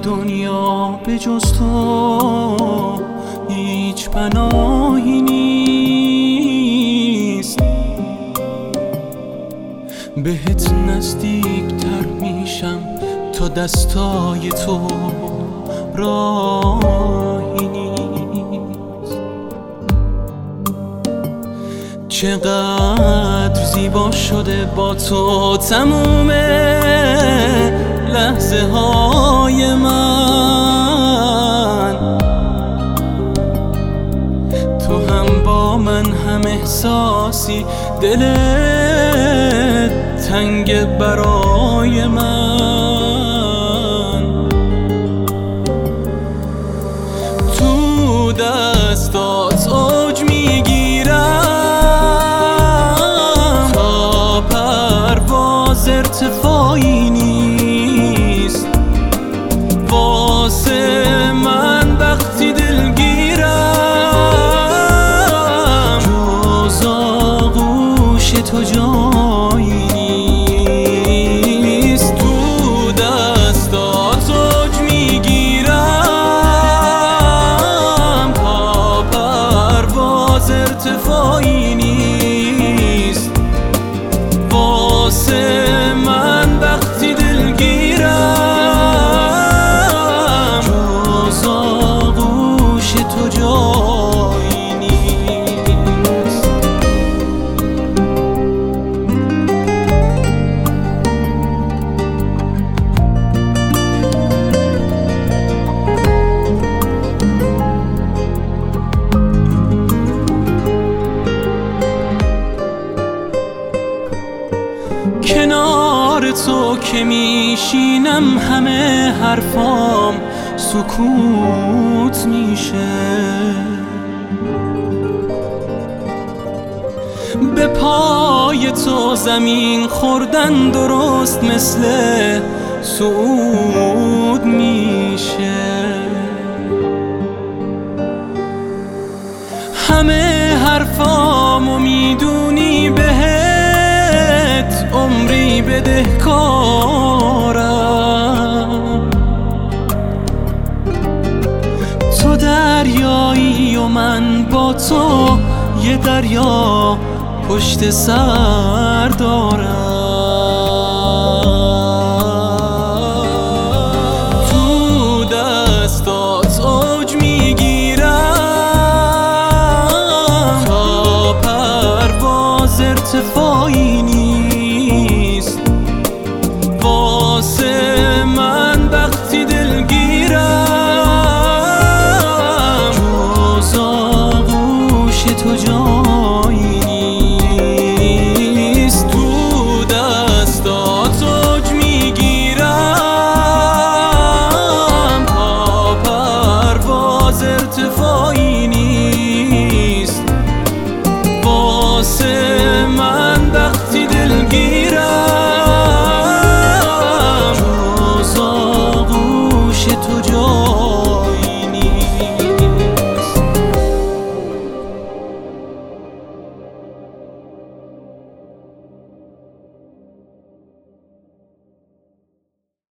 دنیا به جز تو هیچ پناهی نیست. بهت نزدیکتر میشم تا دستای تو راهی نیست. چقدر زیبا شده با تو تموم لحظه های من. تو هم با من هم احساسی، دلت تنگ برای من. تو دستات اوج میگیرم تا پرواز ارتفاعی نیست. واسه من وقتی دلگیرم جز آغوش تو جایی نیست. تو دستات اوج میگیرم تا پرواز ارتفاعی نیست. واسه من وقتی دلگیرم جز آغوش تو جایی نیست. کنار تو که میشینم همه حرفام سکوت میشه. به پای تو زمین خوردن درست مثل صعود میشه. همه حرفامو میدونی، بهت عمری بدهکارم. تو دریایی و من با تو یه دریا پشت سر دارم. تو دستات اوج میگیرم تا پرواز ارتفاعی نیست. واسه من وقتی دلگیرم جز آغوش تو جایی نیست. تو دستات اوج میگیرم تا پرواز ارتفاعی نیست. واسه من وقتی دلگیرم جز آغوش تو جایی